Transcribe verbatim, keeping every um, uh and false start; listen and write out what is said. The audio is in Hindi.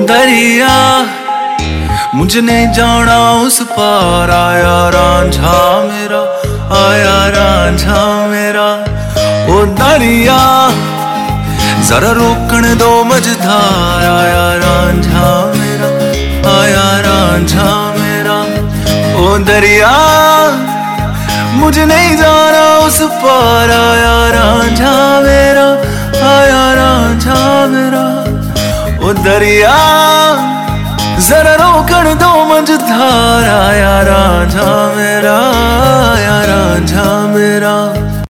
दरिया मुझे नहीं जाना उस पार, आया रांझा मेरा, आया रांझा मेरा। ओ दरिया जरा रोकने दो मझधार, आया रांझा मेरा, आया रांझा मेरा। ओ दरिया मुझे नहीं जाना उस पार, आया रांझा मेरा, आया रांझा मेरा। ओ दरिया जरा रोकने दो मझधार, आया रांझा मेरा, आया रांझा मेरा।